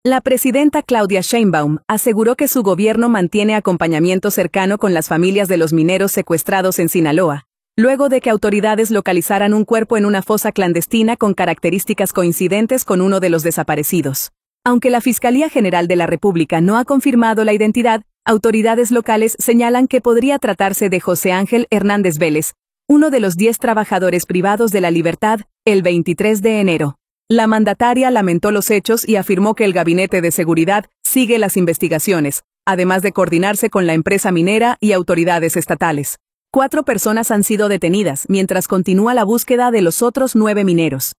La presidenta Claudia Sheinbaum aseguró que su gobierno mantiene acompañamiento cercano con las familias de los mineros secuestrados en Sinaloa, luego de que autoridades localizaran un cuerpo en una fosa clandestina con características coincidentes con uno de los desaparecidos. Aunque la Fiscalía General de la República no ha confirmado la identidad, autoridades locales señalan que podría tratarse de José Ángel Hernández Vélez, uno de los 10 trabajadores privados de la libertad, el 23 de enero. La mandataria lamentó los hechos y afirmó que el Gabinete de Seguridad sigue las investigaciones, además de coordinarse con la empresa minera y autoridades estatales. 4 personas han sido detenidas, mientras continúa la búsqueda de los otros 9 mineros.